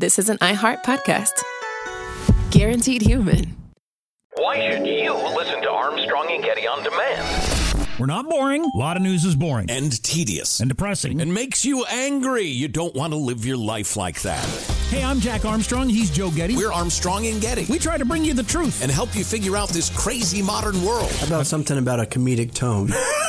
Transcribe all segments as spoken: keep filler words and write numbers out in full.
this is an iHeart podcast. Guaranteed human. Why should you listen to Armstrong and Getty on demand? We're not boring. A lot of news is boring. And tedious. And depressing. And makes you angry. You don't want to live your life like that. Hey, I'm Jack Armstrong. He's Joe Getty. We're Armstrong and Getty. We try to bring you the truth. And help you figure out this crazy modern world. How about something about a comedic tone?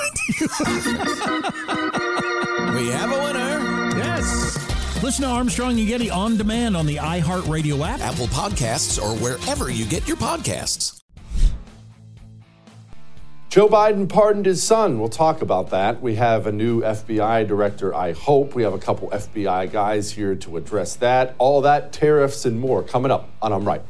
We have a winner. Yes. Listen to Armstrong and Getty on demand on the iHeartRadio app, Apple Podcasts, or wherever you get your podcasts. Joe Biden pardoned his son. We'll talk about that. We have a new F B I director, I hope. We have a couple F B I guys here to address that. All that, tariffs, and more coming up on I'm Right.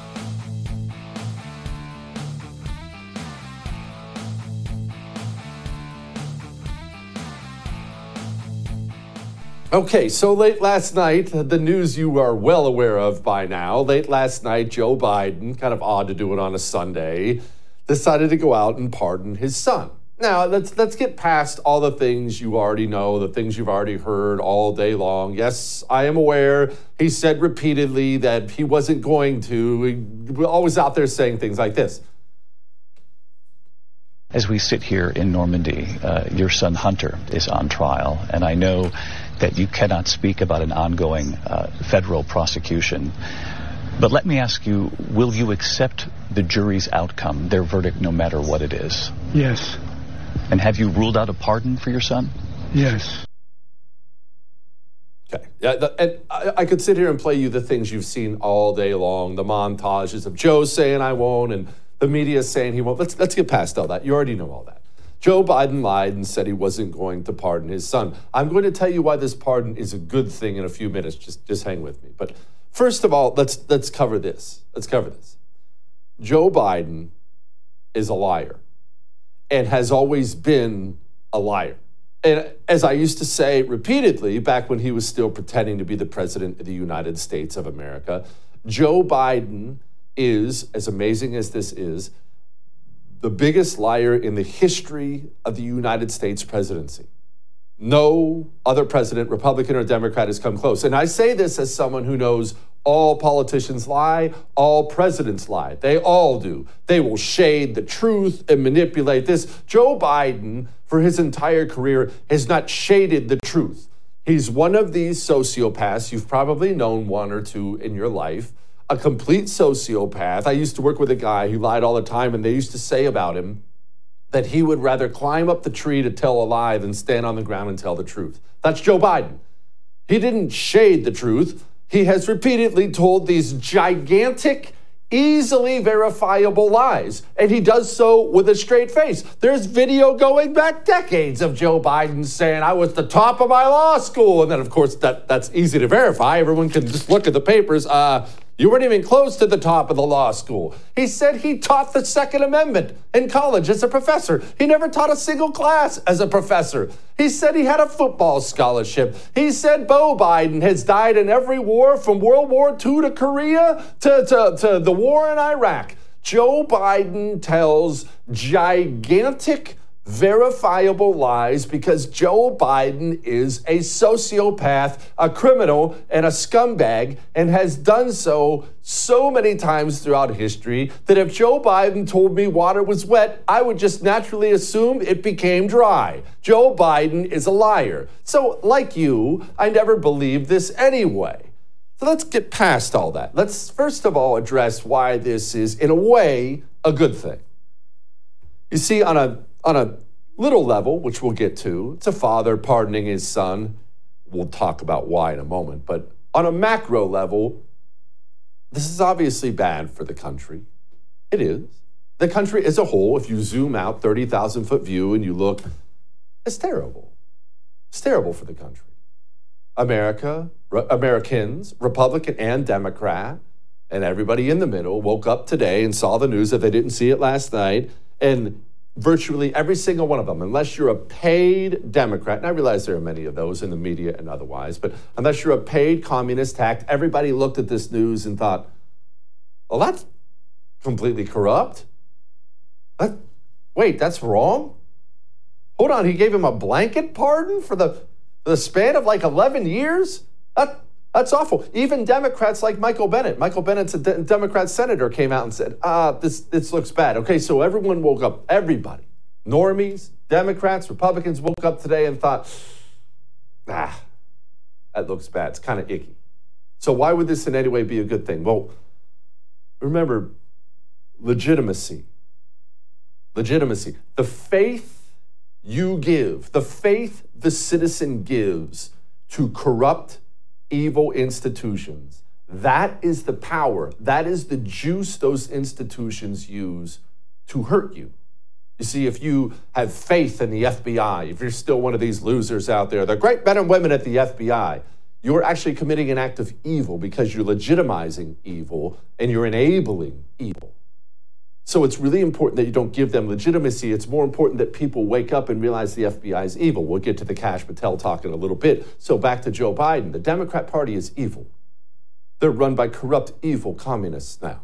Okay, so late last night, the news you are well aware of by now. Late last night, Joe Biden, kind of odd to do it on a Sunday, decided to go out and pardon his son. Now, let's let's get past all the things you already know, the things you've already heard all day long. Yes, I am aware he said repeatedly that he wasn't going to. He was always out there saying things like this. As we sit here in Normandy, uh, your son Hunter is on trial, and I know that you cannot speak about an ongoing uh, federal prosecution. But let me ask you, will you accept the jury's outcome, their verdict, no matter what it is? Yes. And have you ruled out a pardon for your son? Yes. Okay. Yeah, the, and I, I could sit here and play you the things you've seen all day long, the montages of Joe saying I won't and the media saying he won't. Let's, let's get past all that. You already know all that. Joe Biden lied and said he wasn't going to pardon his son. I'm going to tell you why this pardon is a good thing in a few minutes. Just, just hang with me. But first of all, let's let's cover this. Let's cover this. Joe Biden is a liar and has always been a liar. And as I used to say repeatedly back when he was still pretending to be the president of the United States of America, Joe Biden is, as amazing as this is, the biggest liar in the history of the United States presidency. No other president, Republican or Democrat, has come close. And I say this as someone who knows all politicians lie, all presidents lie. They all do. They will shade the truth and manipulate this. Joe Biden, for his entire career, has not shaded the truth. He's one of these sociopaths. You've probably known one or two in your life. A complete sociopath. I used to work with a guy who lied all the time, and they used to say about him that he would rather climb up the tree to tell a lie than stand on the ground and tell the truth. That's Joe Biden. He didn't shade the truth. He has repeatedly told these gigantic, easily verifiable lies, and he does so with a straight face. There's video going back decades of Joe Biden saying, I was the top of my law school. And then, of course, that, that's easy to verify. Everyone can just look at the papers. Uh, You weren't even close to the top of the law school. He said he taught the Second Amendment in college as a professor. He never taught a single class as a professor. He said he had a football scholarship. He said Beau Biden has died in every war from World War Two to Korea to, to, to the war in Iraq. Joe Biden tells gigantic, verifiable lies because Joe Biden is a sociopath, a criminal, and a scumbag, and has done so so many times throughout history that if Joe Biden told me water was wet, I would just naturally assume it became dry. Joe Biden is a liar. So, like you, I never believed this anyway. So let's get past all that. Let's first of all address why this is, in a way, a good thing. You see, on a On a little level, which we'll get to, it's a father pardoning his son. We'll talk about why in a moment. But on a macro level, this is obviously bad for the country. It is. The country as a whole, if you zoom out thirty thousand foot view and you look, it's terrible. It's terrible for the country. America, re- Americans, Republican and Democrat, and everybody in the middle woke up today and saw the news if they didn't see it last night, and virtually every single one of them, unless you're a paid Democrat, and I realize there are many of those in the media and otherwise, but unless you're a paid communist hack, everybody looked at this news and thought, well, that's completely corrupt. That, wait, that's wrong? Hold on, he gave him a blanket pardon for the, for the span of like eleven years? That, That's awful. Even Democrats like Michael Bennet. Michael Bennett's a de- Democrat senator came out and said, ah, this, this looks bad. Okay, so everyone woke up, everybody, normies, Democrats, Republicans woke up today and thought, ah, that looks bad. It's kind of icky. So why would this in any way be a good thing? Well, remember, legitimacy. Legitimacy. The faith you give, the faith the citizen gives to corrupt, evil institutions, that is the power, that is the juice those institutions use to hurt you. You see, if you have faith in the F B I, if you're still one of these losers out there, the great men and women at the F B I, you're actually committing an act of evil because you're legitimizing evil and you're enabling evil. So it's really important that you don't give them legitimacy. It's more important that people wake up and realize the F B I is evil. We'll get to the Kash Patel talk in a little bit. So back to Joe Biden. The Democrat Party is evil. They're run by corrupt, evil communists now.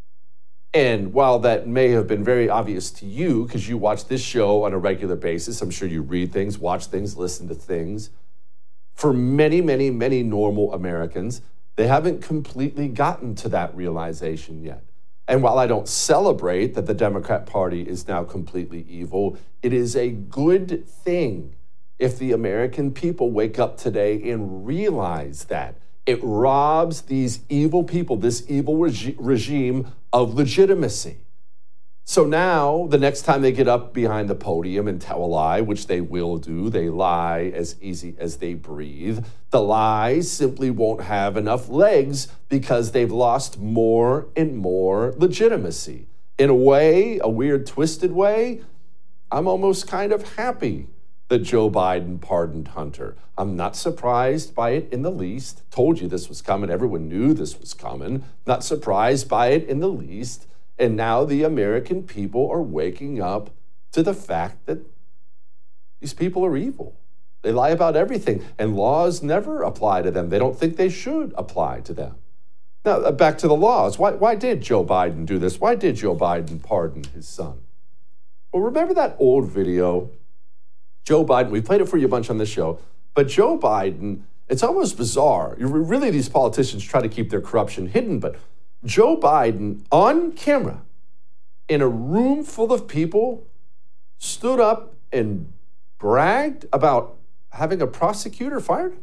And while that may have been very obvious to you, because you watch this show on a regular basis, I'm sure you read things, watch things, listen to things, for many, many, many normal Americans, they haven't completely gotten to that realization yet. And while I don't celebrate that the Democrat Party is now completely evil, it is a good thing if the American people wake up today and realize that. It robs these evil people, this evil regi- regime, of legitimacy. So now, the next time they get up behind the podium and tell a lie, which they will do, they lie as easy as they breathe, the lies simply won't have enough legs because they've lost more and more legitimacy. In a way, a weird, twisted way, I'm almost kind of happy that Joe Biden pardoned Hunter. I'm not surprised by it in the least. Told you this was coming. Everyone knew this was coming. Not surprised by it in the least. And now the American people are waking up to the fact that these people are evil. They lie about everything, and laws never apply to them. They don't think they should apply to them. Now, back to the laws. Why, why did Joe Biden do this? Why did Joe Biden pardon his son? Well, remember that old video? Joe Biden, we played it for you a bunch on this show, but Joe Biden, it's almost bizarre. Really, these politicians try to keep their corruption hidden, but Joe Biden, on camera, in a room full of people, stood up and bragged about having a prosecutor fired?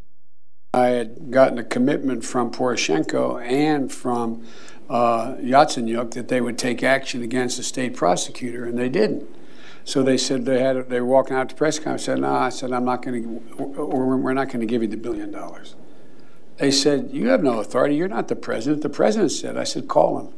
I had gotten a commitment from Poroshenko and from uh, Yatsenyuk that they would take action against the state prosecutor, and they didn't. So they said they had they were walking out to press conference. I said, no, I said, I'm not going to, we're not going to give you the billion dollars. They said, you have no authority. You're not the president. The president said. I said, call him.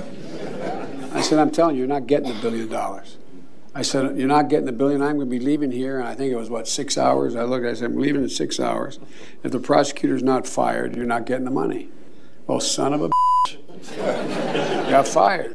I said, I'm telling you, you're not getting the billion dollars. I said, you're not getting the billion. I'm going to be leaving here. And I think it was, what, six hours? I looked, I said, I'm leaving in six hours. If the prosecutor's not fired, you're not getting the money. Well, son of a bitch. Got fired.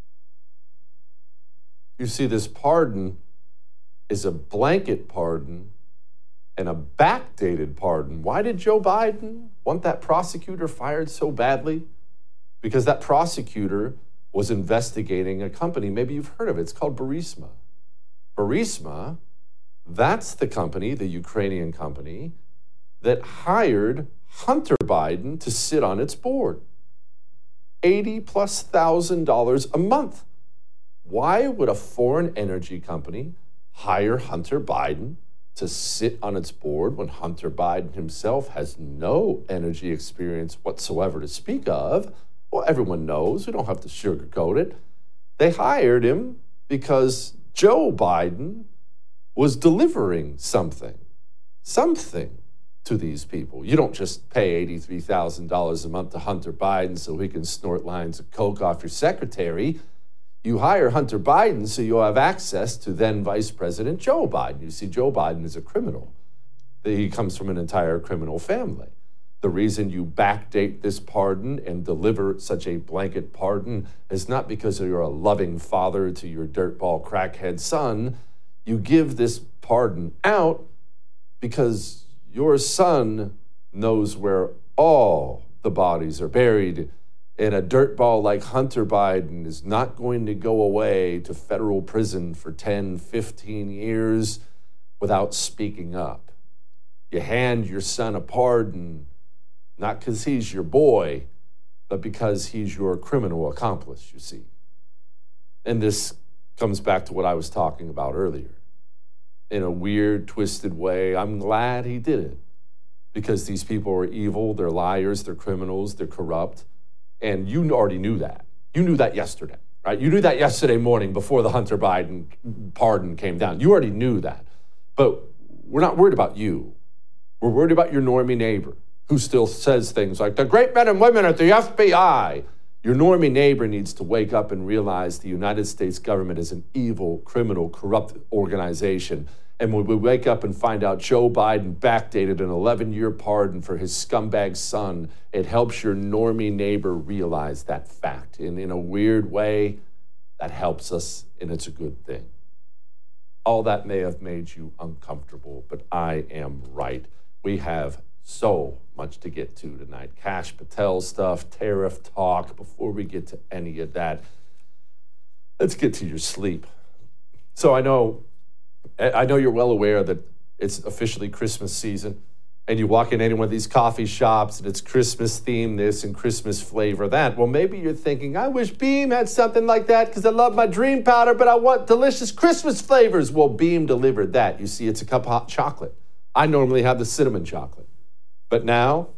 You see, this pardon is a blanket pardon and a backdated pardon. Why did Joe Biden want that prosecutor fired so badly? Because that prosecutor was investigating a company. Maybe you've heard of it. It's called Burisma. Burisma, that's the company, the Ukrainian company, that hired Hunter Biden to sit on its board. eighty plus thousand dollars a month. Why would a foreign energy company hire Hunter Biden to sit on its board when Hunter Biden himself has no energy experience whatsoever to speak of? Well, everyone knows. We don't have to sugarcoat it. They hired him because Joe Biden was delivering something, something to these people. You don't just pay eighty-three thousand dollars a month to Hunter Biden so he can snort lines of coke off your secretary. You hire Hunter Biden so you'll have access to then Vice President Joe Biden. You see, Joe Biden is a criminal. He comes from an entire criminal family. The reason you backdate this pardon and deliver such a blanket pardon is not because you're a loving father to your dirtball crackhead son. You give this pardon out because your son knows where all the bodies are buried. And a dirtball like Hunter Biden is not going to go away to federal prison for ten, fifteen years without speaking up. You hand your son a pardon, Not because he's your boy, but because he's your criminal accomplice, you see. And this comes back to what I was talking about earlier. In a weird, twisted way, I'm glad he did it. Because these people are evil, they're liars, they're criminals, they're corrupt. And you already knew that. You knew that yesterday, right? You knew that yesterday morning before the Hunter Biden pardon came down. You already knew that. But we're not worried about you. We're worried about your normie neighbor who still says things like, the great men and women at the F B I. Your normie neighbor needs to wake up and realize the United States government is an evil, criminal, corrupt organization. And when we wake up and find out Joe Biden backdated an eleven-year pardon for his scumbag son, it helps your normie neighbor realize that fact. And in a weird way, that helps us, and it's a good thing. All that may have made you uncomfortable, but I am right. We have so much to get to tonight. Kash Patel stuff, tariff talk. Before we get to any of that, let's get to your sleep. So I know, I know you're well aware that it's officially Christmas season, and you walk in any one of these coffee shops and it's Christmas theme this and Christmas flavor that. Well, maybe you're thinking, I wish Beam had something like that because I love my dream powder, but I want delicious Christmas flavors. Well, Beam delivered that. You see, it's a cup of hot chocolate. I normally have the cinnamon chocolate. But now,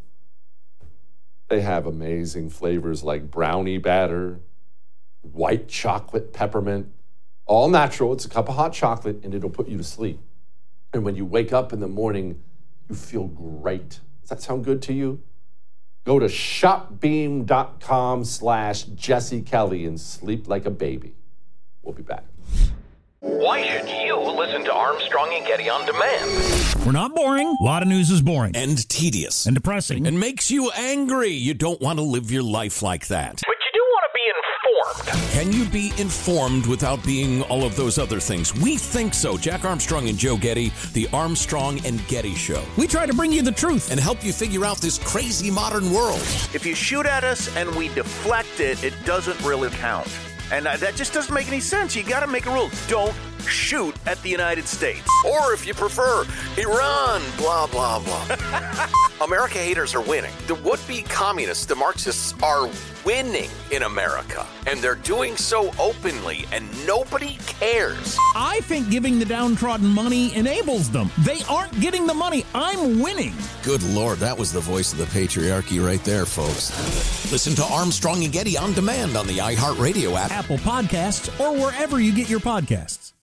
they have amazing flavors like brownie batter, white chocolate peppermint, all natural. It's a cup of hot chocolate, and it'll put you to sleep. And when you wake up in the morning, you feel great. Does that sound good to you? Go to shopbeam.com slash Jesse Kelly and sleep like a baby. We'll be back. Why should you listen to Armstrong and Getty on demand? We're not boring. A lot of news is boring. And tedious. And depressing. And makes you angry. You don't want to live your life like that. But you do want to be informed. Can you be informed without being all of those other things? We think so. Jack Armstrong and Joe Getty, the Armstrong and Getty Show. We try to bring you the truth and help you figure out this crazy modern world. If you shoot at us and we deflect it, it doesn't really count. And uh, that just doesn't make any sense. You got to make a rule. Don't shoot at the United States. Or if you prefer, Iran, blah, blah, blah. America haters are winning. The would-be communists, the Marxists, are winning in America. And they're doing so openly, and nobody cares. I think giving the downtrodden money enables them. They aren't getting the money. I'm winning. Good Lord, that was the voice of the patriarchy right there, folks. Listen to Armstrong and Getty on demand on the iHeartRadio app, Apple Podcasts, or wherever you get your podcasts.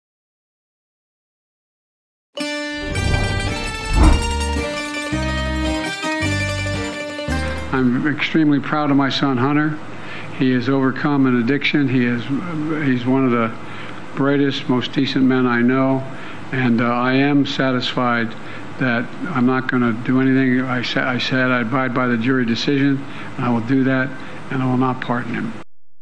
I'm extremely proud of my son, Hunter. He has overcome an addiction. He is, he's one of the brightest, most decent men I know. And uh, I am satisfied that I'm not going to do anything. I, sa- I said I abide by the jury decision, and I will do that, and I will not pardon him.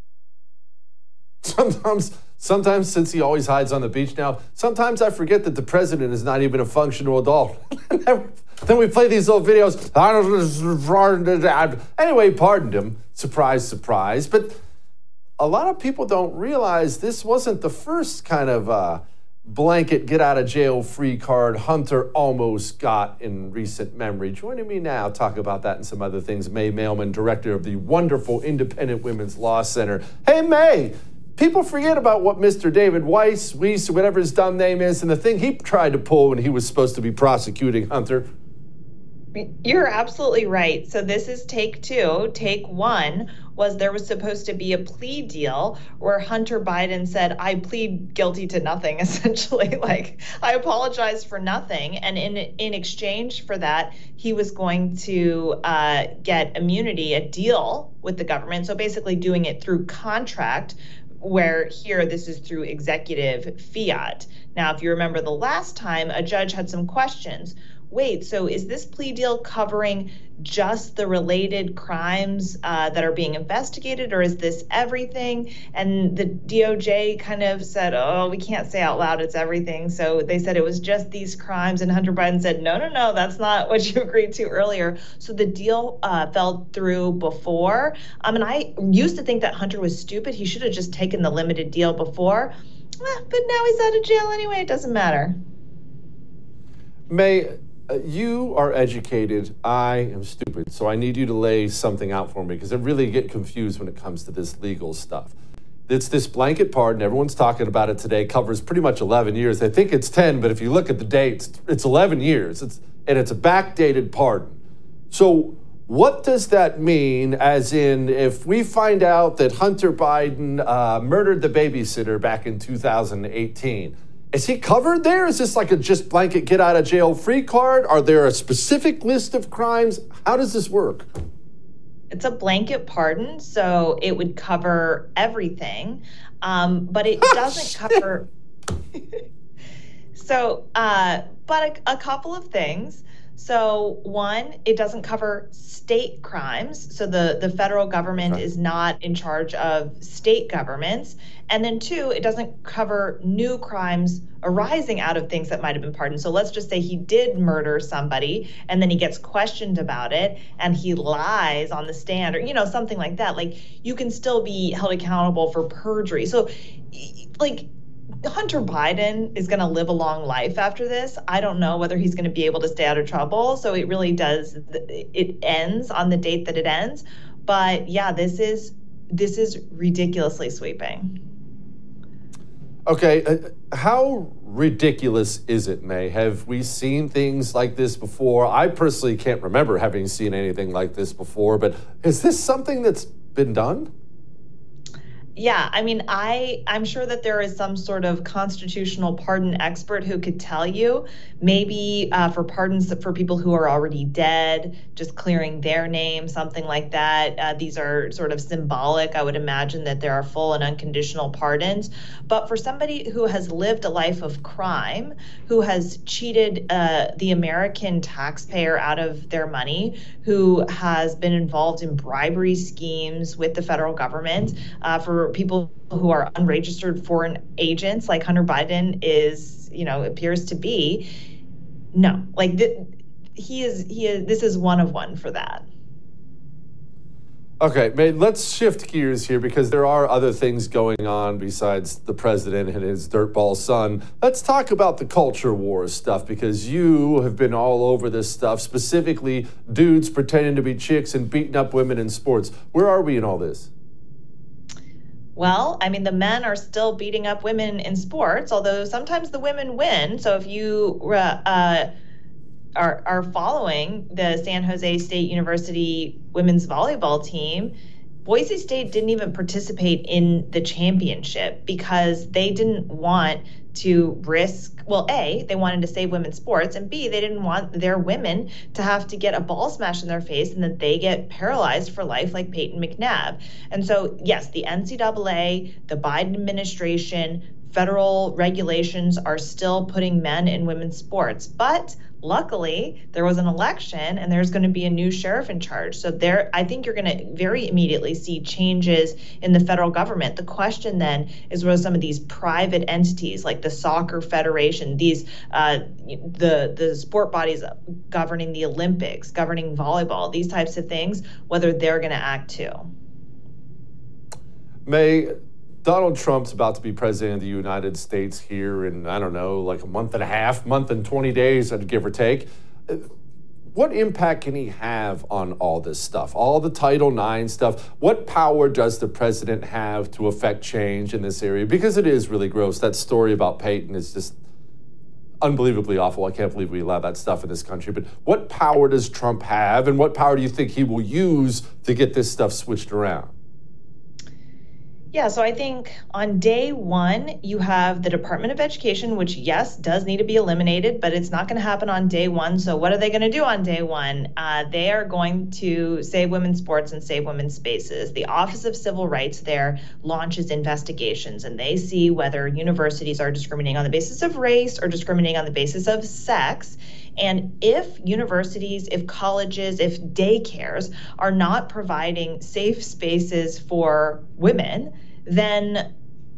Sometimes, sometimes since he always hides on the beach now, sometimes I forget that the president is not even a functional adult. Then we play these old videos. Anyway, pardoned him. Surprise, surprise. But a lot of people don't realize this wasn't the first kind of uh, blanket get-out-of-jail-free card Hunter almost got in recent memory. Joining me now, talk about that and some other things, May Mailman, director of the wonderful Independent Women's Law Center. Hey, May, people forget about what Mister David Weiss, Weiss, whatever his dumb name is, and the thing he tried to pull when he was supposed to be prosecuting Hunter. You're absolutely right. So this is take two. Take one was there was supposed to be a plea deal where Hunter Biden said, I plead guilty to nothing, essentially. Like, I apologize for nothing. And in in exchange for that, he was going to uh, get immunity, a deal with the government. So basically doing it through contract, where here this is through executive fiat. Now, if you remember the last time, a judge had some questions. Wait, so is this plea deal covering just the related crimes uh, that are being investigated, or is this everything? And the D O J kind of said, oh, we can't say out loud it's everything. So they said it was just these crimes. And Hunter Biden said, no, no, no, that's not what you agreed to earlier. So the deal uh, fell through before. Um, and I used to think that Hunter was stupid. He should have just taken the limited deal before. Eh, but now he's out of jail anyway. It doesn't matter. May, uh, you are educated. I am stupid. So I need you to lay something out for me because I really get confused when it comes to this legal stuff. It's this blanket pardon. Everyone's talking about it today. Covers pretty much eleven years. I think it's ten, but if you look at the dates, it's eleven years. It's and it's a backdated pardon. So what does that mean, as in if we find out that Hunter Biden uh, murdered the babysitter back in two thousand eighteen, is he covered there? Is this like a just blanket get out of jail free card? Are there a specific list of crimes? How does this work? It's a blanket pardon, so it would cover everything, um, but it doesn't cover. so, uh, but a, a couple of things. So one, it doesn't cover state crimes. So the, the federal government okay. is not in charge of state governments. And then two, it doesn't cover new crimes arising out of things that might have been pardoned. So let's just say he did murder somebody and then he gets questioned about it and he lies on the stand or, you know, something like that. Like you can still be held accountable for perjury. So like, Hunter Biden is going to live a long life after this. I don't know whether he's going to be able to stay out of trouble. So it really does. It ends on the date that it ends. But yeah, this is this is ridiculously sweeping. Okay, uh, how ridiculous is it, May? Have we seen things like this before? I personally can't remember having seen anything like this before. But is this something that's been done? Yeah, I mean, I, I'm sure that there is some sort of constitutional pardon expert who could tell you, maybe uh, for pardons for people who are already dead, just clearing their name, something like that. Uh, these are sort of symbolic. I would imagine that there are full and unconditional pardons. But for somebody who has lived a life of crime, who has cheated uh, the American taxpayer out of their money, who has been involved in bribery schemes with the federal government, uh, for people who are unregistered foreign agents like Hunter Biden is, you know, appears to be. No, like th- he is, he is, this is one of one for that. Okay, May, let's shift gears here because there are other things going on besides the president and his dirtball son. Let's talk about the culture wars stuff because you have been all over this stuff, specifically dudes pretending to be chicks and beating up women in sports. Where are we in all this? Well, I mean, the men are still beating up women in sports, although sometimes the women win. So if you uh, uh, are, are following the San Jose State University women's volleyball team, Boise State didn't even participate in the championship because they didn't want to risk, well, A, they wanted to save women's sports, and B, they didn't want their women to have to get a ball smashed in their face and that they get paralyzed for life like Peyton McNabb. And so, yes, the N C double A, the Biden administration, federal regulations are still putting men in women's sports. But luckily, there was an election and there's going to be a new sheriff in charge. So there, I think you're going to very immediately see changes in the federal government. The question then is whether some of these private entities like the Soccer Federation, these uh, the the sport bodies governing the Olympics, governing volleyball, these types of things, whether they're going to act too. May, Donald Trump's about to be president of the United States here in, I don't know, like a month and a half, month and twenty days, give or take. What impact can he have on all this stuff, all the Title nine stuff? What power does the president have to affect change in this area? Because it is really gross. That story about Peyton is just unbelievably awful. I can't believe we allow that stuff in this country. But what power does Trump have, and what power do you think he will use to get this stuff switched around? Yeah, so I think on day one, you have the Department of Education, which, yes, does need to be eliminated, but it's not going to happen on day one. So what are they going to do on day one? Uh, they are going to save women's sports and save women's spaces. The Office of Civil Rights there launches investigations, and they see whether universities are discriminating on the basis of race or discriminating on the basis of sex. And if universities, if colleges, if daycares are not providing safe spaces for women, then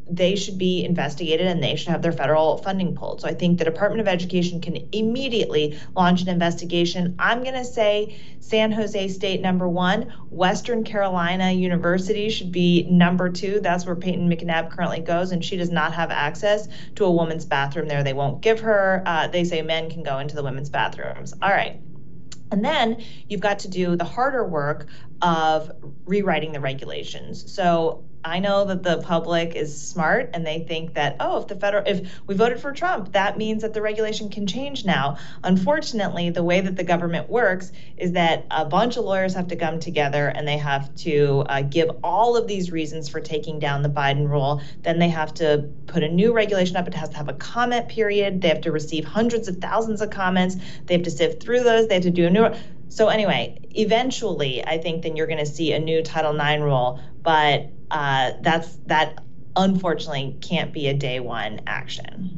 they should be investigated and they should have their federal funding pulled. So I think the Department of Education can immediately launch an investigation. I'm going to say San Jose State number one, Western Carolina University should be number two. That's where Peyton McNabb currently goes, and she does not have access to a women's bathroom there. They won't give her. Uh, they say men can go into the women's bathrooms. All right. And then you've got to do the harder work of rewriting the regulations. So I know that the public is smart and they think that, oh, if the federal, if we voted for Trump, that means that the regulation can change now. Unfortunately, the way that the government works is that a bunch of lawyers have to come together and they have to uh, give all of these reasons for taking down the Biden rule. Then they have to put a new regulation up. It has to have a comment period. They have to receive hundreds of thousands of comments. They have to sift through those. They have to do a new. So anyway, eventually, I think then you're going to see a new Title nine rule, but uh, that's that unfortunately can't be a day one action.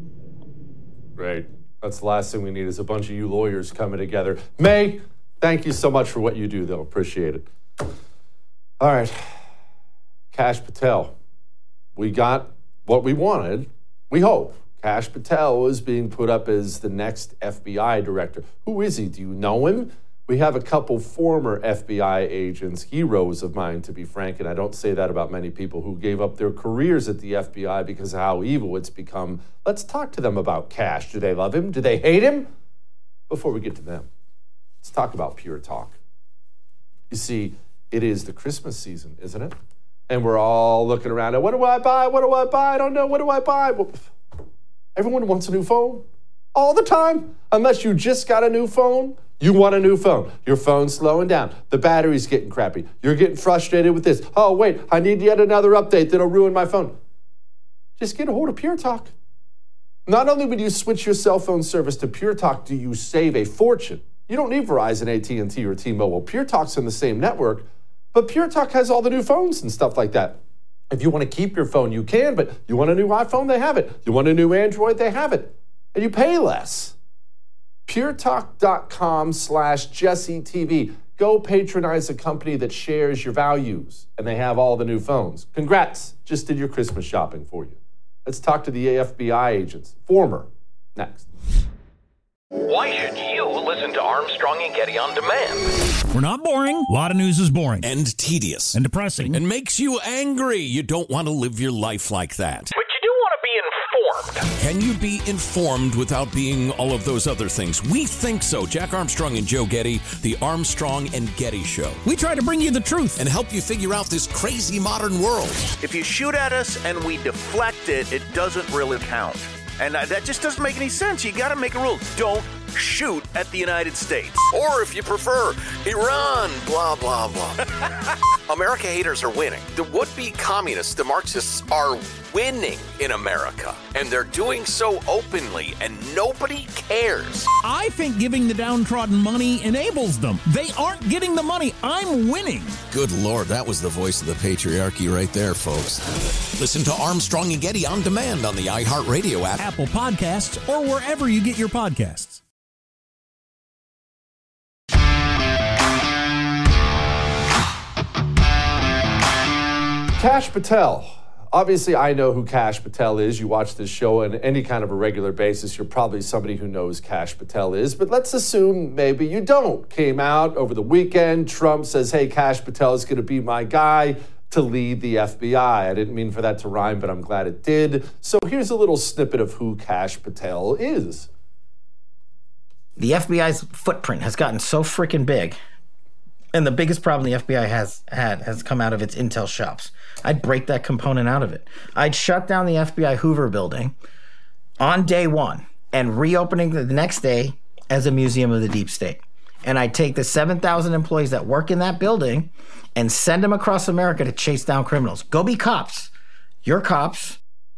Great. That's the last thing we need is a bunch of you lawyers coming together. May, thank you so much for what you do, though. Appreciate it. All right. Kash Patel. We got what we wanted, we hope. Kash Patel is being put up as the next F B I director. Who is he? Do you know him? We have a couple former F B I agents, heroes of mine, to be frank, and I don't say that about many people who gave up their careers at the F B I because of how evil it's become. Let's talk to them about Kash. Do they love him? Do they hate him? Before we get to them, let's talk about Pure Talk. You see, it is the Christmas season, isn't it? And we're all looking around at, what do I buy? What do I buy? I don't know. What do I buy? Well, everyone wants a new phone all the time. Unless you just got a new phone, you want a new phone. Your phone's slowing down. The battery's getting crappy. You're getting frustrated with this. Oh, wait, I need yet another update that'll ruin my phone. Just get a hold of Pure Talk. Not only when you switch your cell phone service to Pure Talk do you save a fortune. You don't need Verizon, A T and T, or T-Mobile. Pure Talk's in the same network, but Pure Talk has all the new phones and stuff like that. If you want to keep your phone, you can, but you want a new iPhone, they have it. You want a new Android, they have it. And you pay less. puretalk.com slash JesseTV. Go patronize a company that shares your values, and they have all the new phones. Congrats, just did your Christmas shopping for you. Let's talk to the F B I agents, former, next. Why should you listen to Armstrong and Getty on demand? We're not boring. A lot of news is boring. And tedious. And depressing. And makes you angry. You don't want to live your life like that. But you do want to be informed. Can you be informed without being all of those other things? We think so. Jack Armstrong and Joe Getty, the Armstrong and Getty Show. We try to bring you the truth and help you figure out this crazy modern world. If you shoot at us and we deflect it, it doesn't really count. And uh, that just doesn't make any sense. You got to make a rule. Don't shoot at the United States. Or if you prefer, Iran, blah, blah, blah. America haters are winning. The would-be communists, the Marxists, are winning in America. And they're doing so openly, and nobody cares. I think giving the downtrodden money enables them. They aren't getting the money. I'm winning. Good Lord, that was the voice of the patriarchy right there, folks. Listen to Armstrong and Getty on demand on the iHeartRadio app, Apple Podcasts, or wherever you get your podcasts. Kash Patel. Obviously, I know who Kash Patel is. You watch this show on any kind of a regular basis. You're probably somebody who knows Kash Patel is. But let's assume maybe you don't. Came out over the weekend. Trump says, hey, Kash Patel is going to be my guy to lead the F B I. I didn't mean for that to rhyme, but I'm glad it did. So here's a little snippet of who Kash Patel is. The F B I's footprint has gotten so freaking big. And the biggest problem the F B I has had has come out of its intel shops. I'd break that component out of it. I'd shut down the F B I Hoover building on day one and reopening the next day as a museum of the deep state. And I'd take the seven thousand employees that work in that building and send them across America to chase down criminals. Go be cops. You're cops.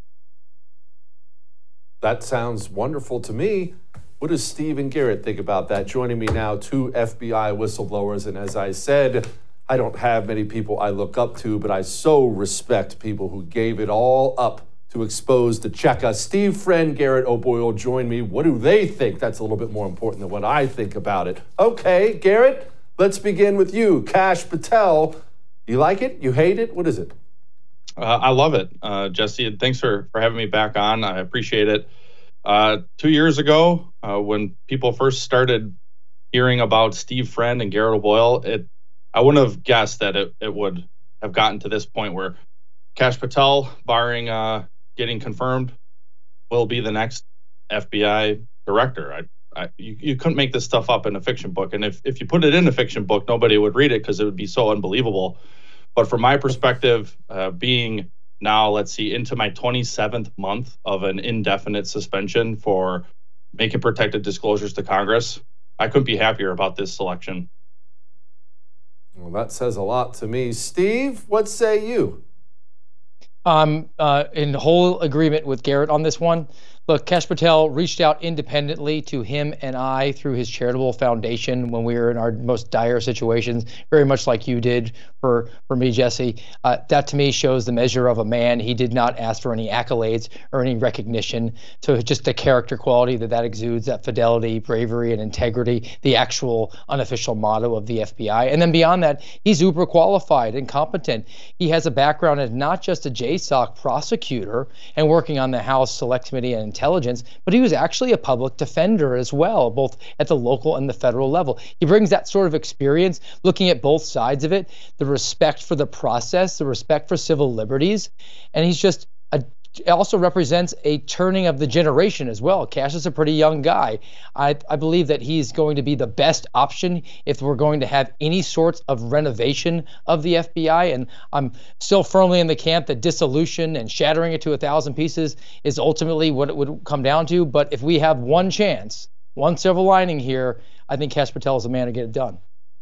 That sounds wonderful to me. What does Stephen Garrett think about that? Joining me now, two F B I whistleblowers. And as I said, I don't have many people I look up to, but I so respect people who gave it all up to expose the Cheka. Steve Friend, Garrett O'Boyle join me. What do they think? That's a little bit more important than what I think about it. Okay, Garrett, let's begin with you. Kash Patel, you like it? You hate it? What is it? Uh, I love it, uh, Jesse, and thanks for, for having me back on. I appreciate it. Uh, two years ago, uh, when people first started hearing about Steve Friend and Garrett O'Boyle, it I wouldn't have guessed that it, it would have gotten to this point where Kash Patel, barring uh, getting confirmed, will be the next F B I director. I, I, you, you couldn't make this stuff up in a fiction book. And if, if you put it in a fiction book, nobody would read it because it would be so unbelievable. But from my perspective, uh, being now, let's see, into my twenty-seventh month of an indefinite suspension for making protected disclosures to Congress, I couldn't be happier about this selection. Well, that says a lot to me. Steve, what say you? I'm uh, in whole agreement with Garrett on this one. Look, Kash Patel reached out independently to him and I through his charitable foundation when we were in our most dire situations, very much like you did for, for me, Jesse. Uh, that to me shows the measure of a man. He did not ask for any accolades or any recognition. So just the character quality that that exudes, that fidelity, bravery, and integrity, the actual unofficial motto of the F B I. And then beyond that, he's uber qualified and competent. He has a background as not just a J SOC prosecutor and working on the House Select Committee on Intelligence, but he was actually a public defender as well, both at the local and the federal level. He brings that sort of experience, looking at both sides of it, the respect for the process, the respect for civil liberties, and he's just a also represents a turning of the generation as well. Kash is a pretty young guy. I, I believe that he's going to be the best option if we're going to have any sorts of renovation of the F B I. And I'm still firmly in the camp that dissolution and shattering it to a thousand pieces is ultimately what it would come down to. But if we have one chance, one silver lining here, I think Kash Patel is the man to get it done.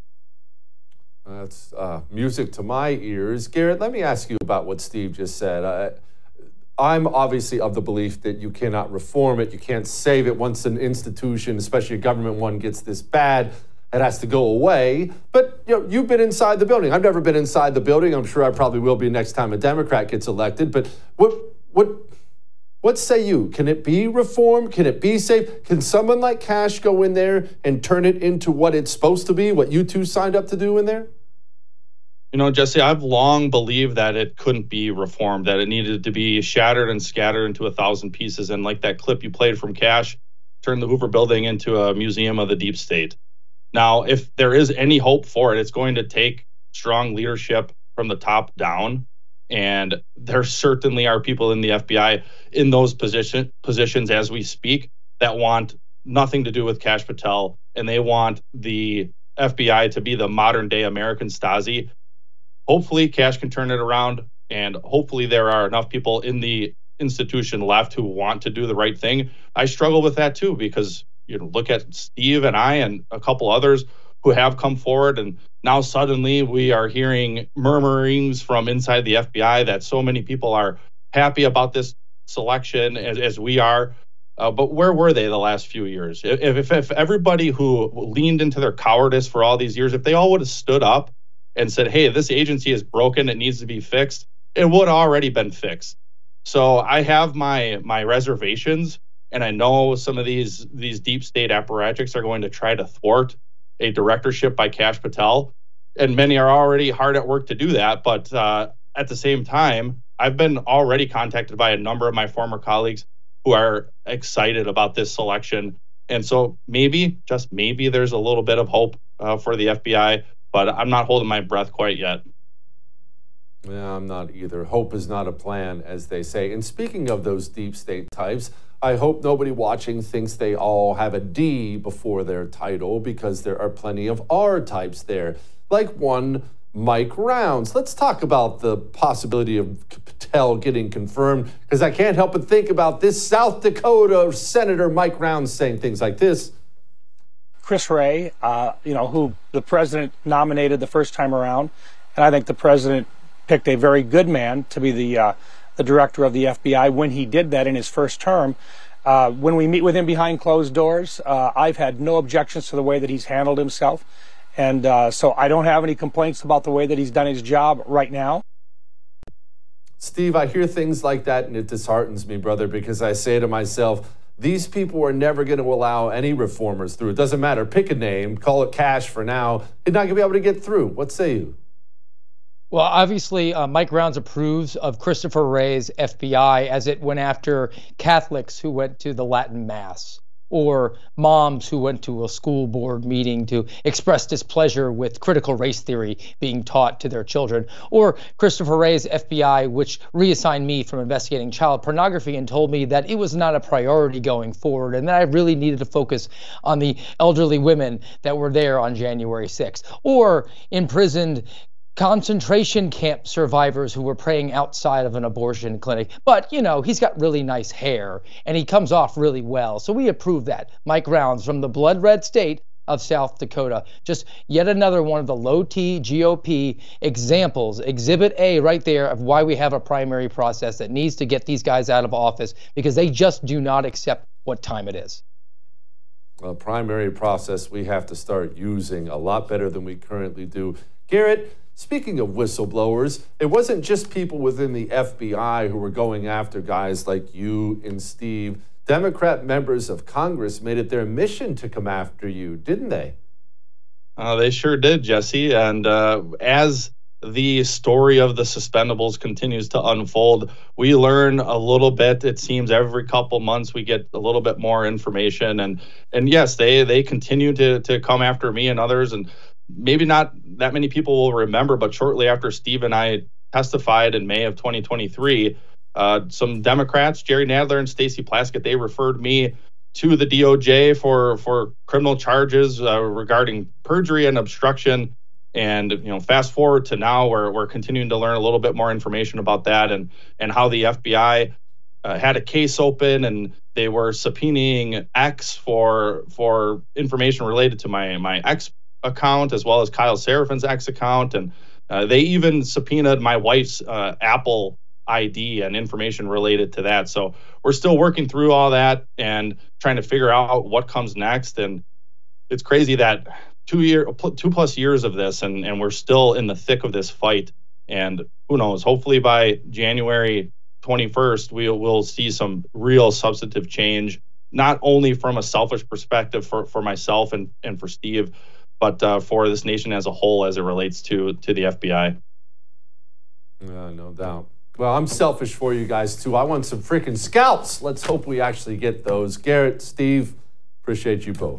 That's uh, music to my ears. Garrett, let me ask you about what Steve just said. I, I'm obviously of the belief that you cannot reform it. You can't save it. Once an institution, especially a government one, gets this bad, it has to go away. But you know, you've been inside the building. I've never been inside the building. I'm sure I probably will be next time a Democrat gets elected. But what what what say you? Can it be reformed? Can it be saved? Can someone like Kash go in there and turn it into what it's supposed to be, what you two signed up to do in there? You know, Jesse, I've long believed that it couldn't be reformed, that it needed to be shattered and scattered into a thousand pieces. And like that clip you played from Kash, turn the Hoover Building into a museum of the deep state. Now, if there is any hope for it, it's going to take strong leadership from the top down. And there certainly are people in the F B I in those position, positions as we speak that want nothing to do with Kash Patel. And they want the F B I to be the modern day American Stasi. Hopefully Kash can turn it around, and hopefully there are enough people in the institution left who want to do the right thing. I struggle with that too, because you know, look at Steve and I and a couple others who have come forward, and now suddenly we are hearing murmurings from inside the F B I that so many people are happy about this selection as, as we are. Uh, but where were they the last few years? If, if, if everybody who leaned into their cowardice for all these years, if they all would have stood up and said, hey, this agency is broken, it needs to be fixed, it would have already been fixed. So I have my my reservations, and I know some of these these deep state apparatchiks are going to try to thwart a directorship by Kash Patel, and many are already hard at work to do that. But uh, at the same time, I've been already contacted by a number of my former colleagues who are excited about this selection. And so maybe, just maybe, there's a little bit of hope uh, for the F B I, but I'm not holding my breath quite yet. Yeah, I'm not either. Hope is not a plan, as they say. And speaking of those deep state types, I hope nobody watching thinks they all have a D before their title, because there are plenty of R types there, like one Mike Rounds. Let's talk about the possibility of Patel getting confirmed, because I can't help but think about this South Dakota Senator Mike Rounds saying things like this. Chris Wray, uh, you know, who the president nominated the first time around, and I think the president picked a very good man to be the uh, the director of the F B I when he did that in his first term. Uh, when we meet with him behind closed doors, uh, I've had no objections to the way that he's handled himself, and uh, so I don't have any complaints about the way that he's done his job right now. Steve, I hear things like that, and it disheartens me, brother, because I say to myself, these people are never going to allow any reformers through. It doesn't matter. Pick a name, call it Kash for now. They're not going to be able to get through. What say you? Well, obviously, uh, Mike Rounds approves of Christopher Wray's F B I as it went after Catholics who went to the Latin Mass, or moms who went to a school board meeting to express displeasure with critical race theory being taught to their children, or Christopher Wray's F B I, which reassigned me from investigating child pornography and told me that it was not a priority going forward and that I really needed to focus on the elderly women that were there on January sixth, or imprisoned concentration camp survivors who were praying outside of an abortion clinic. But, you know, he's got really nice hair and he comes off really well. So we approve that. Mike Rounds from the blood red state of South Dakota. Just yet another one of the low T G O P examples, exhibit A right there of why we have a primary process that needs to get these guys out of office because they just do not accept what time it is. A primary process we have to start using a lot better than we currently do. Garrett, speaking of whistleblowers, it wasn't just people within the F B I who were going after guys like you and Steve. Democrat members of Congress made it their mission to come after you, didn't they? Uh, they sure did, Jesse. And uh, as the story of the suspendables continues to unfold, we learn a little bit. It seems every couple months we get a little bit more information. And and yes, they they continue to to come after me and others. And maybe not that many people will remember, but shortly after Steve and I testified in May of twenty twenty-three, uh, some Democrats, Jerry Nadler and Stacey Plaskett, they referred me to the D O J for for criminal charges uh, regarding perjury and obstruction. And, you know, fast forward to now, where we're continuing to learn a little bit more information about that and and how the F B I uh, had a case open and they were subpoenaing X for for information related to my my ex account as well as Kyle Serafin's X account, and uh, they even subpoenaed my wife's uh, Apple I D and information related to that. So we're still working through all that and trying to figure out what comes next. And it's crazy that two year, two plus years of this, and, and we're still in the thick of this fight. And who knows, hopefully by January twenty-first, we'll, we'll see some real substantive change, not only from a selfish perspective for, for myself and, and for Steve, but uh, for this nation as a whole as it relates to, to the F B I. Yeah, no doubt. Well, I'm selfish for you guys, too. I want some freaking scalps. Let's hope we actually get those. Garrett, Steve, appreciate you both.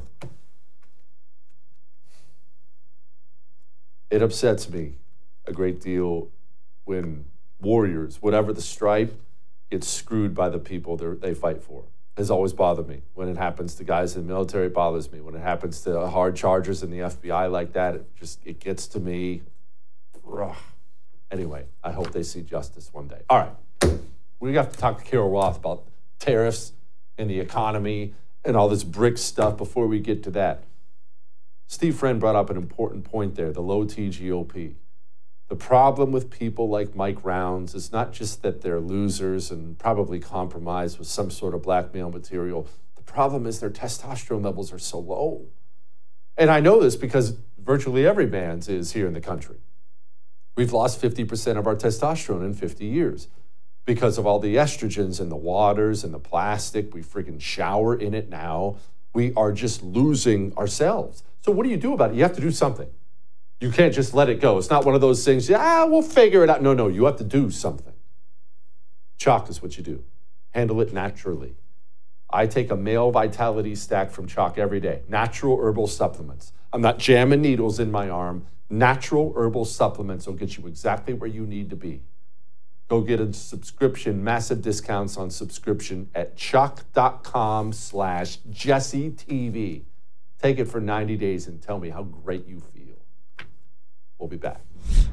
It upsets me a great deal when warriors, whatever the stripe, get screwed by the people they fight for. It has always bothered me. When it happens to guys in the military, it bothers me. When it happens to hard chargers in the F B I like that, it just it gets to me. Ugh. Anyway, I hope they see justice one day. All right. We have to talk to Carol Roth about tariffs and the economy and all this BRICS stuff before we get to that. Steve Friend brought up an important point there, the low T G O P. The problem with people like Mike Rounds is not just that they're losers and probably compromised with some sort of blackmail material. The problem is their testosterone levels are so low. And I know this because virtually every man's is here in the country. We've lost fifty percent of our testosterone in fifty years because of all the estrogens in the waters and the plastic. We freaking shower in it now. We are just losing ourselves. So what do you do about it? You have to do something. You can't just let it go. It's not one of those things, ah, we'll figure it out. No, no, you have to do something. Chalk is what you do. Handle it naturally. I take a male vitality stack from Chalk every day. Natural herbal supplements. I'm not jamming needles in my arm. Natural herbal supplements will get you exactly where you need to be. Go get a subscription, massive discounts on subscription at chalk.com slash Jesse TV. Take it for ninety days and tell me how great you feel. We'll be back.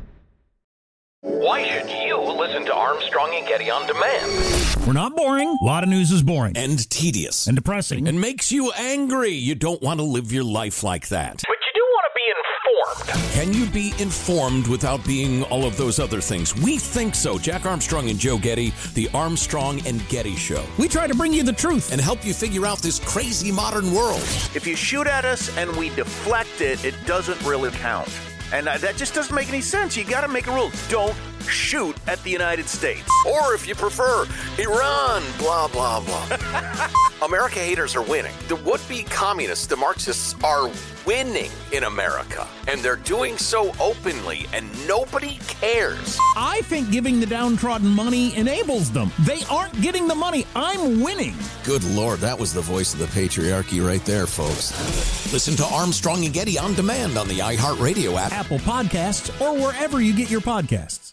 Why should you listen to Armstrong and Getty on demand? We're not boring. A lot of news is boring. And tedious. And depressing. And makes you angry. You don't want to live your life like that. But you do want to be informed. Can you be informed without being all of those other things? We think so. Jack Armstrong and Joe Getty, the Armstrong and Getty Show. We try to bring you the truth and help you figure out this crazy modern world. If you shoot at us and we deflect it, it doesn't really count. And uh, that just doesn't make any sense. You got to make a rule. Don't shoot at the United States. Or if you prefer, Iran, blah, blah, blah. America haters are winning. The would-be communists, the Marxists, are winning in America. And they're doing so openly, and nobody cares. I think giving the downtrodden money enables them. They aren't getting the money. I'm winning. Good Lord, that was the voice of the patriarchy right there, folks. Listen to Armstrong and Getty on demand on the iHeartRadio app, Apple Podcasts, or wherever you get your podcasts.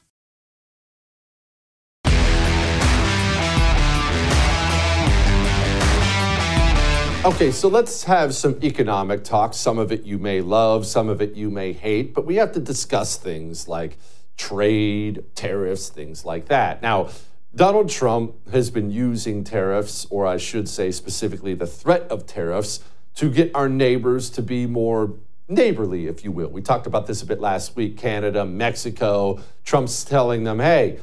Okay, so let's have some economic talk. Some of it you may love, some of it you may hate, but we have to discuss things like trade, tariffs, things like that. Now, Donald Trump has been using tariffs, or I should say specifically the threat of tariffs, to get our neighbors to be more neighborly, if you will. We talked about this a bit last week, Canada, Mexico. Trump's telling them, hey,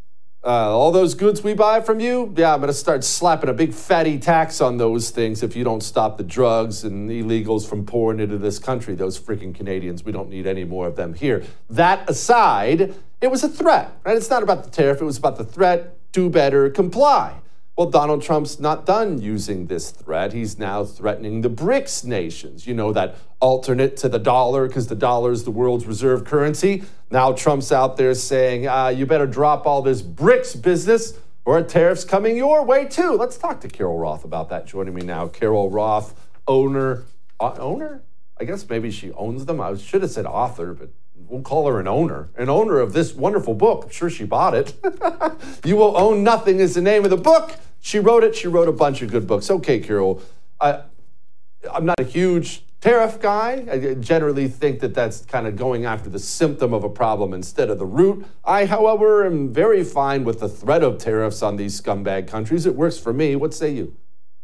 Uh, all those goods we buy from you, yeah, I'm going to start slapping a big fatty tax on those things if you don't stop the drugs and illegals from pouring into this country. Those freaking Canadians, we don't need any more of them here. That aside, it was a threat, right? It's not about the tariff. It was about the threat. Do better, comply. Well, Donald Trump's not done using this threat. He's now threatening the BRICS nations. You know, that alternate to the dollar, because the dollar is the world's reserve currency. Now Trump's out there saying, uh, you better drop all this BRICS business or a tariff's coming your way too. Let's talk to Carol Roth about that. Joining me now, Carol Roth, owner, uh, owner? I guess maybe she owns them. I should have said author, but we'll call her an owner. An owner of this wonderful book. I'm sure she bought it. You Will Own Nothing is the name of the book. She wrote it. She wrote a bunch of good books. Okay, Carol, I, I'm not a huge tariff guy. I generally think that that's kind of going after the symptom of a problem instead of the root. I, however, am very fine with the threat of tariffs on these scumbag countries. It works for me. What say you?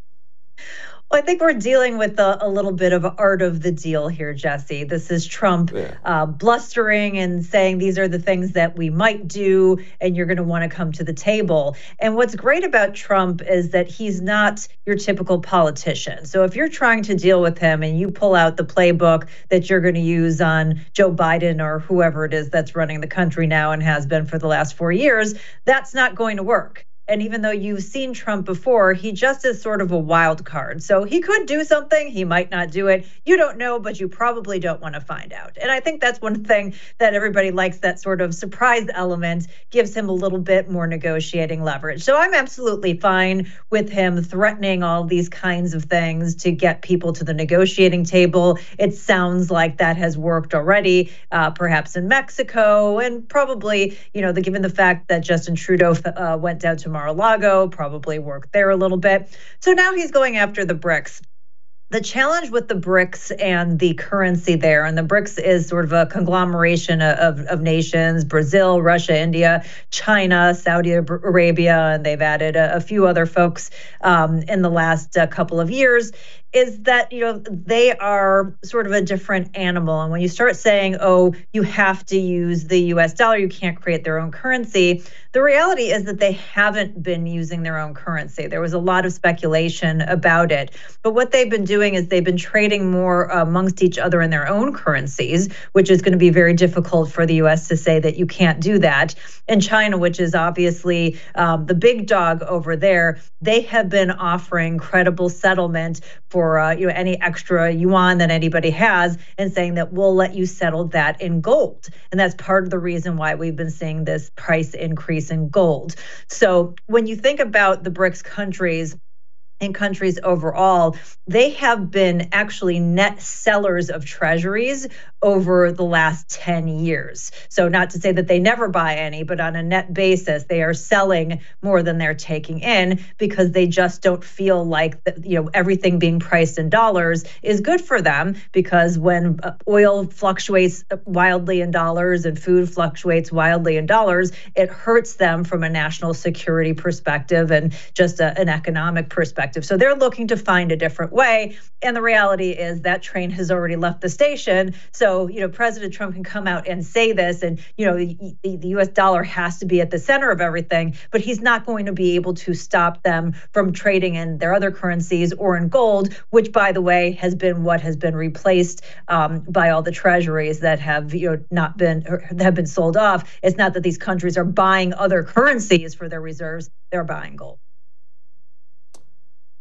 Well, I think we're dealing with a, a little bit of art of the deal here, Jesse. This is Trump yeah. uh, blustering and saying these are the things that we might do, and you're going to want to come to the table. And what's great about Trump is that he's not your typical politician. So if you're trying to deal with him and you pull out the playbook that you're going to use on Joe Biden or whoever it is that's running the country now and has been for the last four years, that's not going to work. And even though you've seen Trump before, he just is sort of a wild card. So he could do something. He might not do it. You don't know, but you probably don't want to find out. And I think that's one thing that everybody likes, that sort of surprise element gives him a little bit more negotiating leverage. So I'm absolutely fine with him threatening all these kinds of things to get people to the negotiating table. It sounds like that has worked already, uh, perhaps in Mexico, and probably, you know, the, given the fact that Justin Trudeau uh, went down to Mar-a-Lago, probably worked there a little bit. So now he's going after the BRICS. The challenge with the BRICS and the currency there, and the BRICS is sort of a conglomeration of, of nations, Brazil, Russia, India, China, Saudi Arabia, and they've added a, a few other folks um, in the last uh, couple of years, is that, you know, they are sort of a different animal. And when you start saying, oh, you have to use the U S dollar, you can't create their own currency, the reality is that they haven't been using their own currency. There was a lot of speculation about it. But what they've been doing is they've been trading more amongst each other in their own currencies, which is going to be very difficult for the U S to say that you can't do that. And China, which is obviously um, the big dog over there, they have been offering credible settlement for For uh, you know, any extra yuan that anybody has, and saying that we'll let you settle that in gold. And that's part of the reason why we've been seeing this price increase in gold. So when you think about the BRICS countries, in countries overall, they have been actually net sellers of treasuries over the last ten years. So not to say that they never buy any, but on a net basis, they are selling more than they're taking in, because they just don't feel like that, you know, everything being priced in dollars is good for them, because when oil fluctuates wildly in dollars and food fluctuates wildly in dollars, it hurts them from a national security perspective and just a, an economic perspective. So they're looking to find a different way. And the reality is that train has already left the station. So, you know, President Trump can come out and say this, and, you know, the, the U S dollar has to be at the center of everything, but he's not going to be able to stop them from trading in their other currencies or in gold, which, by the way, has been what has been replaced um, by all the treasuries that have, you know, not been, or have been sold off. It's not that these countries are buying other currencies for their reserves. They're buying gold.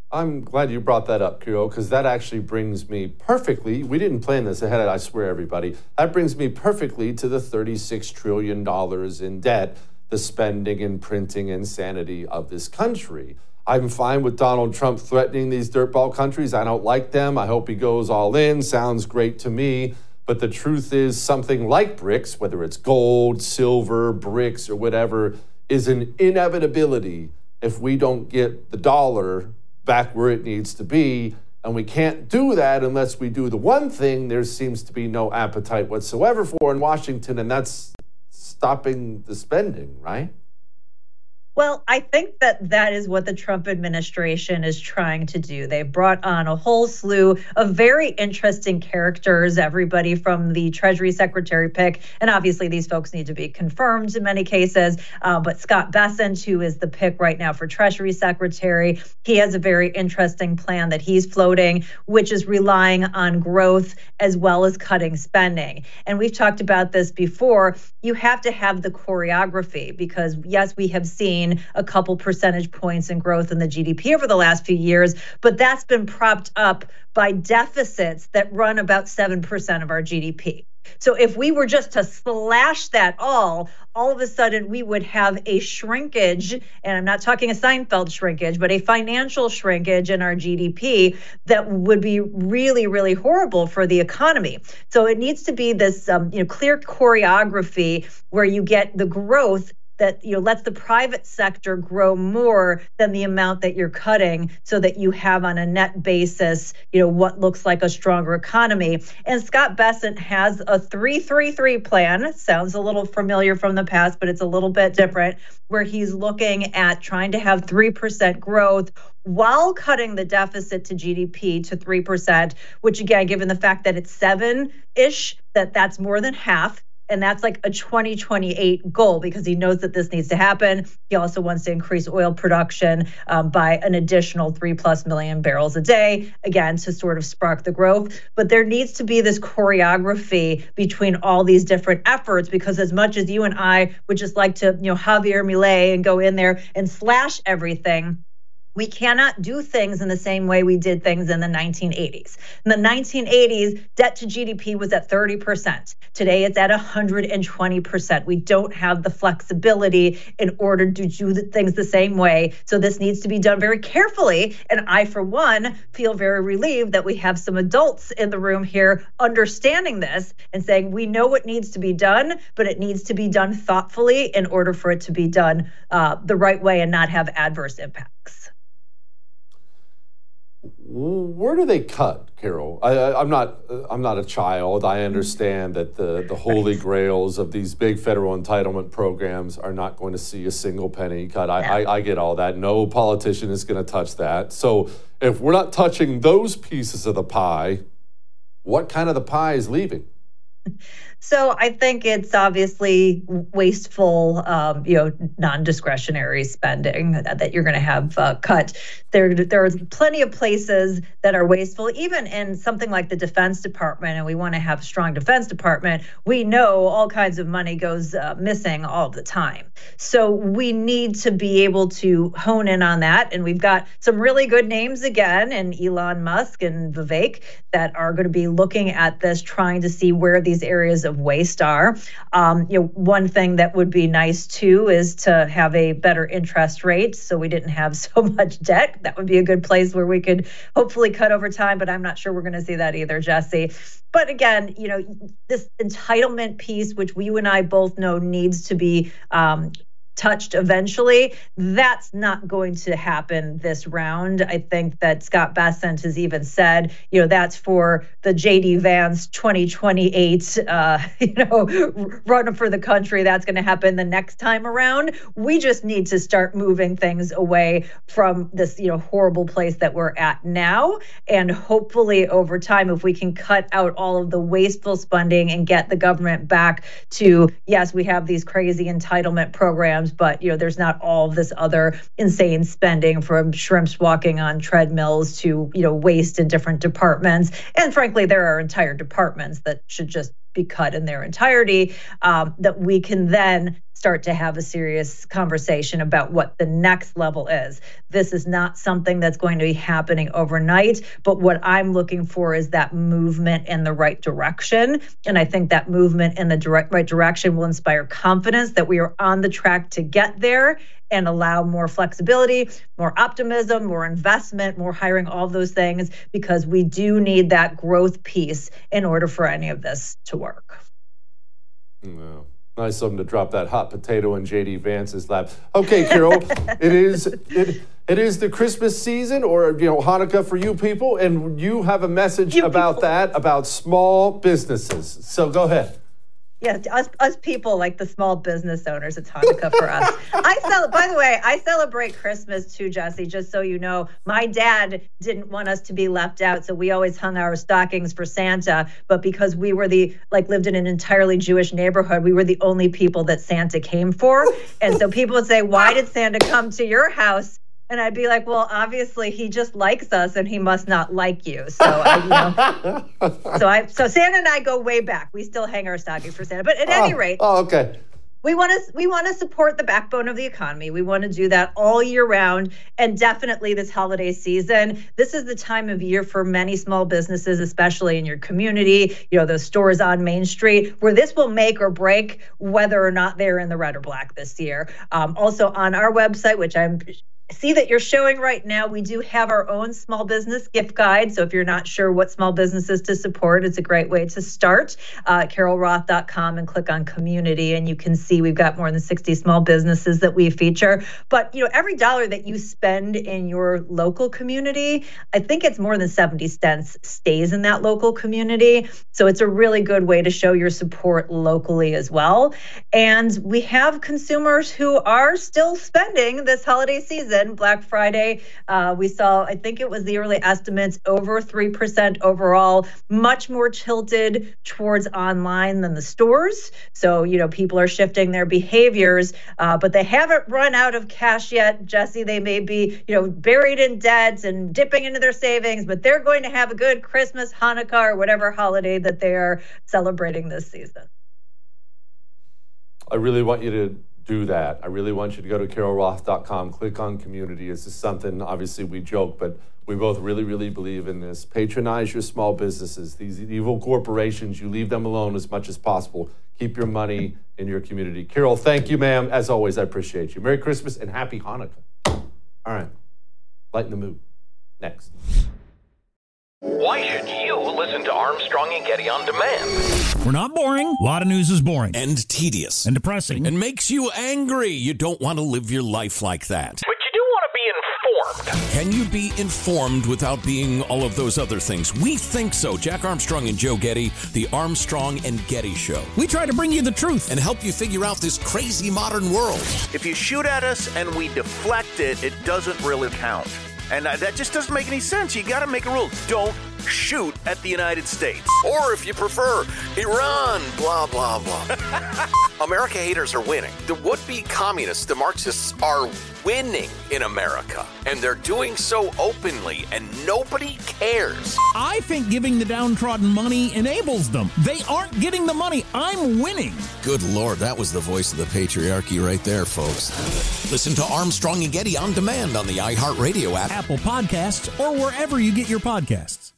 I'm glad you brought that up, Kiro, because that actually brings me perfectly. We didn't plan this ahead, I swear, everybody. That brings me perfectly to the thirty-six trillion dollars in debt, the spending and printing insanity of this country. I'm fine with Donald Trump threatening these dirtball countries. I don't like them. I hope he goes all in. Sounds great to me. But the truth is, something like BRICS, whether it's gold, silver, bricks, or whatever, is an inevitability if we don't get the dollar back where it needs to be. And we can't do that unless we do the one thing there seems to be no appetite whatsoever for in Washington, and that's stopping the spending, right? Well, I think that that is what the Trump administration is trying to do. They brought on a whole slew of very interesting characters, everybody from the Treasury Secretary pick, and obviously these folks need to be confirmed in many cases, uh, but Scott Bessent, who is the pick right now for Treasury Secretary, he has a very interesting plan that he's floating, which is relying on growth as well as cutting spending. And we've talked about this before. You have to have the choreography because, yes, we have seen a couple percentage points in growth in the G D P over the last few years, but that's been propped up by deficits that run about seven percent of our G D P. So if we were just to slash that all, all of a sudden we would have a shrinkage, and I'm not talking a Seinfeld shrinkage, but a financial shrinkage in our G D P that would be really, really horrible for the economy. So it needs to be this um, you know, clear choreography where you get the growth that, you know, lets the private sector grow more than the amount that you're cutting so that you have on a net basis, you know, what looks like a stronger economy. And Scott Bessent has a three three three plan. Sounds a little familiar from the past, but it's a little bit different, where he's looking at trying to have three percent growth while cutting the deficit to G D P to three percent, which again, given the fact that it's seven-ish, that that's more than half. And that's like a twenty twenty-eight goal because he knows that this needs to happen. He also wants to increase oil production um, by an additional three plus million barrels a day, again, to sort of spark the growth. But there needs to be this choreography between all these different efforts, because as much as you and I would just like to, you know, Javier Milei and go in there and slash everything, we cannot do things in the same way we did things in the nineteen eighties. In the nineteen eighties, debt to G D P was at thirty percent. Today, it's at one hundred twenty percent. We don't have the flexibility in order to do the things the same way. So this needs to be done very carefully. And I, for one, feel very relieved that we have some adults in the room here understanding this and saying, we know what needs to be done, but it needs to be done thoughtfully in order for it to be done uh, the right way and not have adverse impacts. Where do they cut, Carol? I, I, I'm not. I'm not a child. I understand that the the holy grails of these big federal entitlement programs are not going to see a single penny cut. I, I, I get all that. No politician is going to touch that. So if we're not touching those pieces of the pie, what kind of the pie is leaving? So I think it's obviously wasteful, um, you know, non-discretionary spending that, that you're going to have uh, cut. There, there are plenty of places that are wasteful, even in something like the Defense Department, and we want to have a strong Defense Department. We know all kinds of money goes uh, missing all the time. So we need to be able to hone in on that. And we've got some really good names again, and Elon Musk and Vivek, that are going to be looking at this, trying to see where these areas of waste are. Um, you know, one thing that would be nice too is to have a better interest rate, so we didn't have so much debt. That would be a good place where we could hopefully cut over time, but I'm not sure we're going to see that either, Jesse. But again, you know, this entitlement piece, which we, you and I both know needs to be um, touched eventually, that's not going to happen this round. I think that Scott Bessent has even said, you know, that's for the J D Vance twenty twenty-eight, uh, you know, run for the country. That's going to happen the next time around. We just need to start moving things away from this, you know, horrible place that we're at now. And hopefully over time, if we can cut out all of the wasteful spending and get the government back to, yes, we have these crazy entitlement programs, but, you know, there's not all of this other insane spending, from shrimps walking on treadmills to, you know, waste in different departments. And frankly, there are entire departments that should just be cut in their entirety, um, that we can then start to have a serious conversation about what the next level is. This is not something that's going to be happening overnight, but what I'm looking for is that movement in the right direction. And I think that movement in the direct, right direction will inspire confidence that we are on the track to get there and allow more flexibility, more optimism, more investment, more hiring, all of those things, because we do need that growth piece in order for any of this to work. No. Nice of them to drop that hot potato in J D Vance's lap. Okay, Carol, it is it, it is the Christmas season, or you know, Hanukkah for you people, and you have a message you about people. that, about small businesses. So go ahead. Yeah, us us people like the small business owners, it's Hanukkah for us. I cel- by the way, I celebrate Christmas too, Jesse, just so you know. My dad didn't want us to be left out, so we always hung our stockings for Santa, but because we were the, like lived in an entirely Jewish neighborhood, we were the only people that Santa came for. And so people would say, why did Santa come to your house? And I'd be like, well, obviously he just likes us and he must not like you. So, I, you know, so I, so Santa and I go way back. We still hang our stockings for Santa. But at oh, any rate, oh, okay. we want to we want to support the backbone of the economy. We want to do that all year round, and definitely this holiday season. This is the time of year for many small businesses, especially in your community. You know, those stores on Main Street, where this will make or break whether or not they're in the red or black this year. Um, also on our website, which I'm see that you're showing right now, we do have our own small business gift guide. So if you're not sure what small businesses to support, it's a great way to start. Uh, carol roth dot com and click on community, and you can see we've got more than sixty small businesses that we feature. But you know, every dollar that you spend in your local community, I think it's more than seventy cents stays in that local community. So it's a really good way to show your support locally as well. And we have consumers who are still spending this holiday season. Black Friday, uh, we saw, I think it was the early estimates, over three percent overall, much more tilted towards online than the stores. So, you know, people are shifting their behaviors, uh, but they haven't run out of cash yet, Jesse. They may be, you know, buried in debt and dipping into their savings, but they're going to have a good Christmas, Hanukkah, or whatever holiday that they are celebrating this season. I really want you to do that. I really want you to go to carol roth dot com, click on community. This is something, obviously we joke, but we both really, really believe in this. Patronize your small businesses. These evil corporations, you leave them alone as much as possible. Keep your money in your community. Carol, thank you, ma'am. As always, I appreciate you. Merry Christmas and Happy Hanukkah. All right, lighten the mood. Next. Why should you listen to Armstrong and Getty on demand? We're not boring. A lot of news is boring. And tedious. And depressing. And makes you angry. You don't want to live your life like that. But you do want to be informed. Can you be informed without being all of those other things? We think so. Jack Armstrong and Joe Getty, the Armstrong and Getty Show. We try to bring you the truth and help you figure out this crazy modern world. If you shoot at us and we deflect it, it doesn't really count. And uh, that just doesn't make any sense. You got to make a rule. Don't shoot at the United States. Or if you prefer, Iran, blah, blah, blah. America haters are winning. The would-be communists, the Marxists, are winning in America. And they're doing so openly, and nobody cares. I think giving the downtrodden money enables them. They aren't getting the money. I'm winning. Good Lord, that was the voice of the patriarchy right there, folks. Listen to Armstrong and Getty on demand on the iHeartRadio app, Apple Podcasts, or wherever you get your podcasts.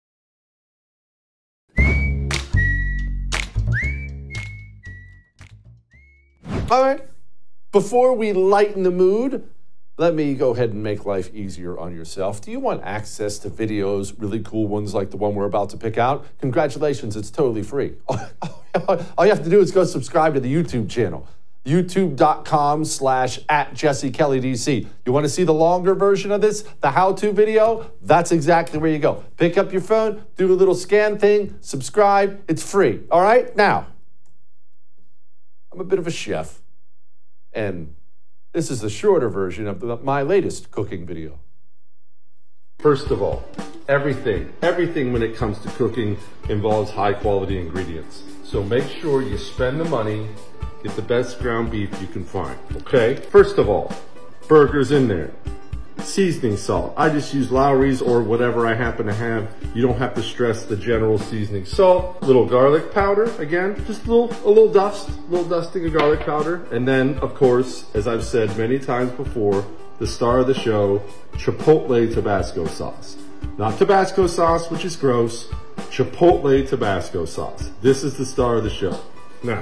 All right. Before we lighten the mood, let me go ahead and make life easier on yourself. Do you want access to videos, really cool ones like the one we're about to pick out? Congratulations, it's totally free. All you have to do is go subscribe to the YouTube channel, youtube.com slash at Jesse Kelly DC. You want to see the longer version of this, the how-to video? That's exactly where you go. Pick up your phone, do a little scan thing, subscribe. It's free. All right? Now, I'm a bit of a chef, and this is the shorter version of the, my latest cooking video. First of all, everything, everything when it comes to cooking involves high quality ingredients. So make sure you spend the money, get the best ground beef you can find, okay? First of all, burgers in there. seasoning salt. I just use Lowry's or whatever I happen to have. You don't have to stress the general seasoning salt. Little garlic powder, again, just a little, a little dust, a little dusting of garlic powder. And then, of course, as I've said many times before, the star of the show, Chipotle Tabasco sauce. Not Tabasco sauce, which is gross. Chipotle Tabasco sauce. This is the star of the show. Now,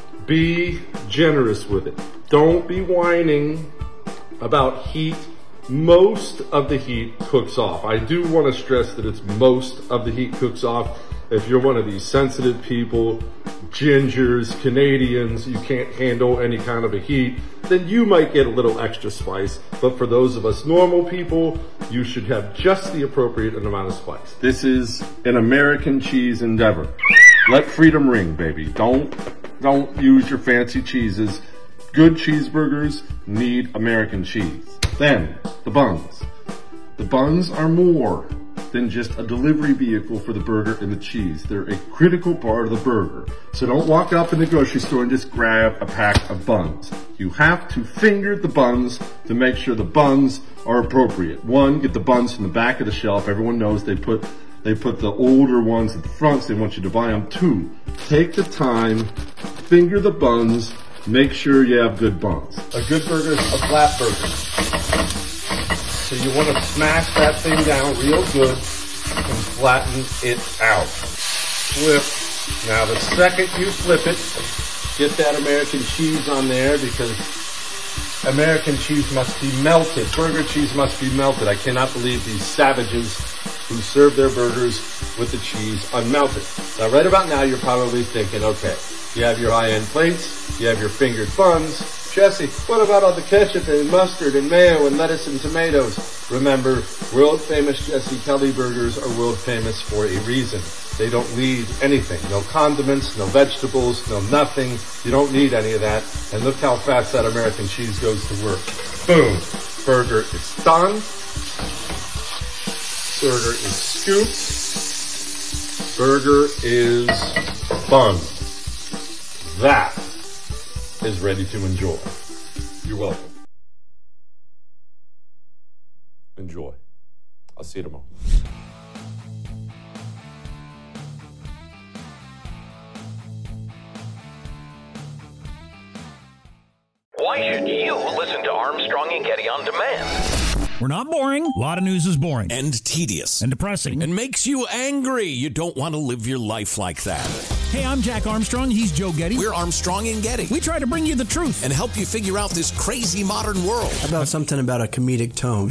be generous with it. Don't be whining about heat. Most of the heat cooks off. I do want to stress that it's most of the heat cooks off. If you're one of these sensitive people, gingers, Canadians, you can't handle any kind of a heat, then you might get a little extra spice. But for those of us normal people, you should have just the appropriate amount of spice. This is an American cheese endeavor. Let freedom ring, baby. Don't, don't use your fancy cheeses. Good cheeseburgers need American cheese. Then, the buns. The buns are more than just a delivery vehicle for the burger and the cheese. They're a critical part of the burger. So don't walk up in the grocery store and just grab a pack of buns. You have to finger the buns to make sure the buns are appropriate. One, get the buns from the back of the shelf. Everyone knows they put they put the older ones at the front, so they want you to buy them. Two, take the time, finger the buns, make sure you have good buns. A good burger is a flat burger. So you want to smash that thing down real good and flatten it out. Flip. Now the second you flip it, get that American cheese on there because American cheese must be melted. Burger cheese must be melted. I cannot believe these savages who serve their burgers with the cheese unmelted. Now right about now you're probably thinking, okay, you have your high-end plates, you have your fingered buns. Jesse, what about all the ketchup and mustard and mayo and lettuce and tomatoes? Remember, world-famous Jesse Kelly burgers are world-famous for a reason. They don't need anything. No condiments, no vegetables, no nothing. You don't need any of that. And look how fast that American cheese goes to work. Boom. Burger is done. Burger is scooped. Burger is bun. That is ready to enjoy. You're welcome. Enjoy. I'll see you tomorrow. Why should you listen to Armstrong and Getty on demand? We're not boring. A lot of news is boring. And tedious. And depressing. And makes you angry. You don't want to live your life like that. Hey, I'm Jack Armstrong. He's Joe Getty. We're Armstrong and Getty. We try to bring you the truth. And help you figure out this crazy modern world. How about something about a comedic tone?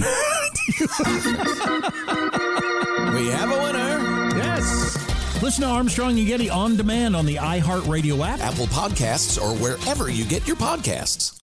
We have a winner. Yes. Listen to Armstrong and Getty on demand on the iHeartRadio app, Apple Podcasts, or wherever you get your podcasts.